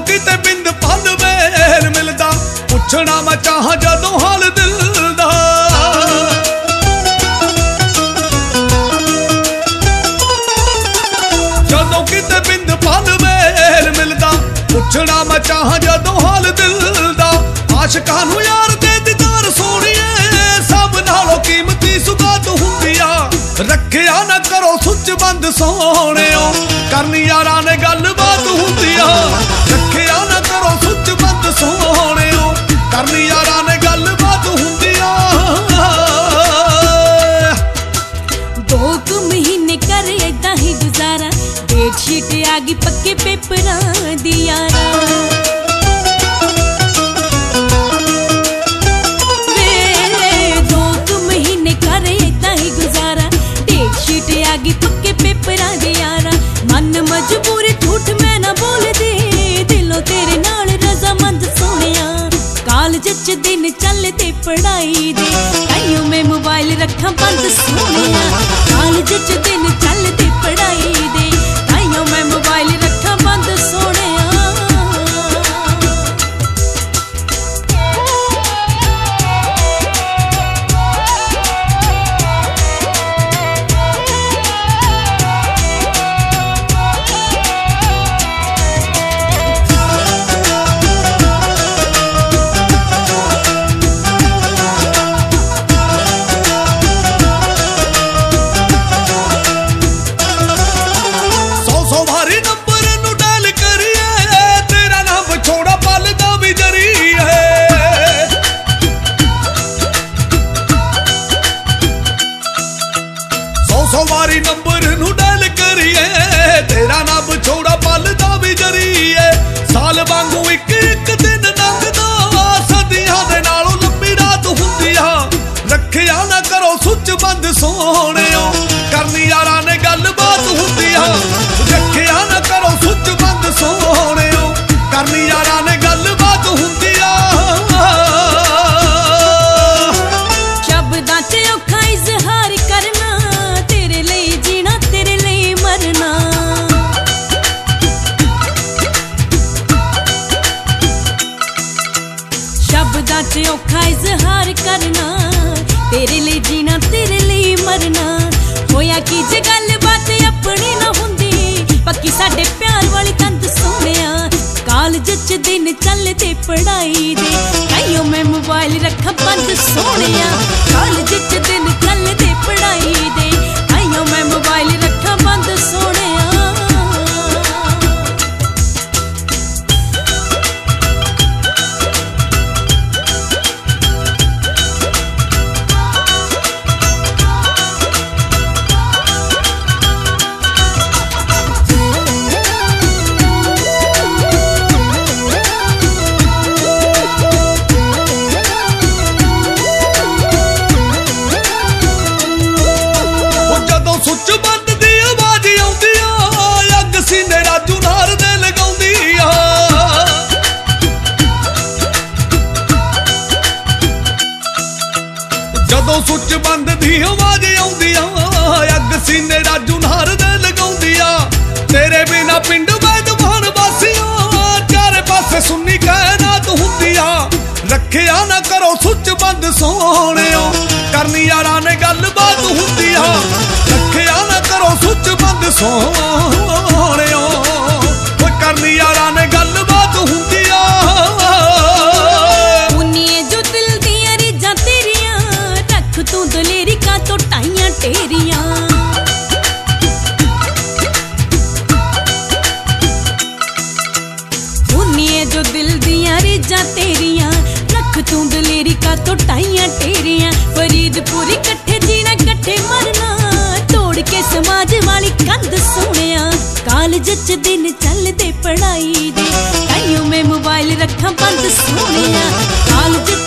किते बिंद पल वेल मिलदा, पुछना मैं चाहां जदों हाल दिल दा। जदों किते बिंद पल वेल मिलदा, पुछना मैं चाहां जदों हाल दिल दा। आशिकां नूं यार दे दीदार सोहणीए सब नालों कीमती सुगात हुंदी आ। रखिया ना करो सुच बंद सोहणिओ, करनी यारां ने गलबात हुंदी आ। रखिया ना करो सुच बंद सोहणिओ, करनी यारां ने गलबात हुंदी आ। 2 महीने कर ऐदां ही गुजारा, डेटशीट आ गई पक्के पेपरां दी यारा। आगी पक्के पेपरां दे यारा, मन मजबूर झूठ मैं ना बोल दे, दिलों तेरे नाल रजामंद सोहणिया। कॉलेज च दिन चलदे पढ़ाई दे, ताइयों मैं मोबाइल रखां बंद सोहणिया। कॉलेज च दिन चलदे पढ़ाई दे, ताइयों मैं मोबाइल रखां बंद सोहणिया। वारी नंबर नू डायल करिए, तेरा नाम छोड़ा पल दा भी जरिए। साल वांगू एक एक दिन लंघदा, सदियां दे नालों लंबी रात हुंदी आ। रखिया ना करो सुच बंद सोहणिओ, करनी यारां ने गलबात हुंदी आ। रखिया ना करो सुच बंद सोहणिओ, करनी यारां ने गलबात हुंदी आ। शब्दां च औखा इजहार करना, शब्दां च औखा इजहार करना, तेरे लिए जीना तेरे लिए मरना। होया की जे गलबात अपनी ना हुंदी, पक्की साडे प्यार वाली तंद सोहणिया। कॉलेज च दिन चलदे पढ़ाई दे, ताइयों मैं मोबाइल रखां बंद सोहणिया। कॉलेज च दिन चलदे पढ़ाई दे, ताइयों मैं मोबाइल रखां बंद सोहणिया। सुच बंद दी आवाज आउंदी आ, अग सीने राजू नार दे लगाउंदी आ। जदों सुच बंद दी आवाज आउंदी आ, अग सीने राजू नार दे लगाउंदी आ। तेरे बिना पिंड मैदान वासियां, चारे पासे सुन्नी कायनात हुंदी आ। रखिया ना करो सुच बंद सोहणिओ, करनी यारां ने गलबात हुंदी आ। रखिया ना करो सुच बंद सोहणिओ, करनी यारां ने गलबात हुंदी आ। उन्नीए जो दिल दियां रीझां तेरियां, रख तू दलेरी का तो टाइयां तेरियां। उन्नीए जो दिल दियां रीझां तेरियां, रख तू दलेरी का तो टाइयां तेरियां। फरीदपुर इकट्ठे जीना इकट्ठे मरना, तोड़ के समाज वाली कंध सोहणिया। कॉलेज च दिन चलदे पढ़ाई दे, ताइयों मैं मोबाइल रखां बंद सोहणिया। कॉलेज